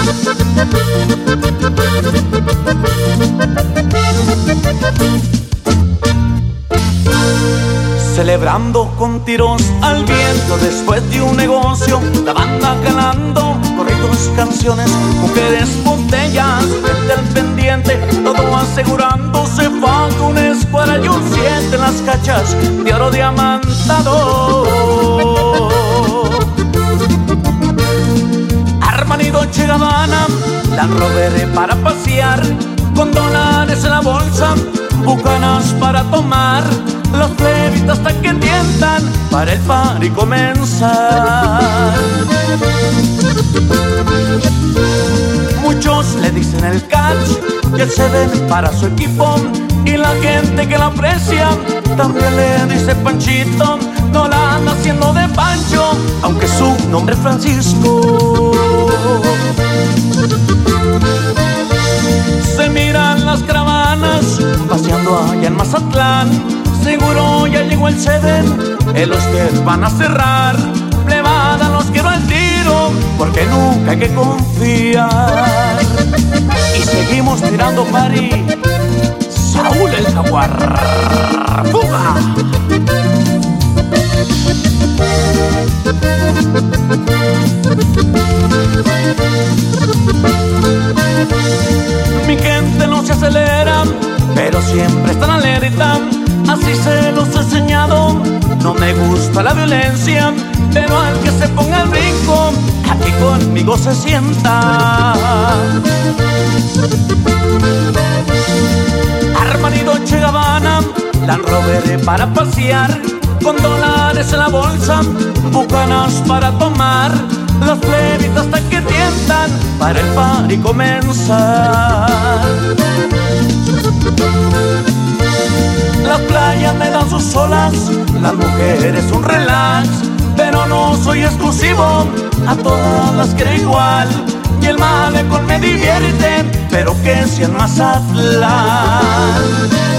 Celebrando con tiros al viento después de un negocio, la banda calando, corridos, canciones, mujeres, botellas, gente al pendiente, todo asegurándose, falta una escuadra y un 7 en las cachas de oro diamantado. Armani, Dolce & Gabbana, Land Rover para pasear, con dólares en la bolsa, bucanas para tomar, los plebitos hasta que tientan para el party comenzar. Muchos le dicen el catch y el Seven para su equipo, y la gente que la aprecia también le dice Panchito. No la anda haciendo de Pancho, aunque su nombre es Francisco. Se miran las caravanas paseando allá en Mazatlán, seguro ya llegó el Seven, en los que van a cerrar. Plebada, los quiero al tiro, porque nunca hay que confiar. Y seguimos tirando party, Saúl el Jaguar. ¡Fuga! Mi gente no se acelera, pero siempre están alerta, así se los he enseñado. No me gusta la violencia, pero al que se ponga el brinco, aquí conmigo se sienta. Armani, Dolce & Gabbana, Land Rover para pasear, con dólares en la bolsa, bucanas para tomar, los plebitos hasta que tientan para el party comenzar. Las playas me dan sus olas, las mujeres un relax, pero no soy exclusivo, a todas las quiero igual. Y el malecón me divierte, pero que sea en Mazatlán.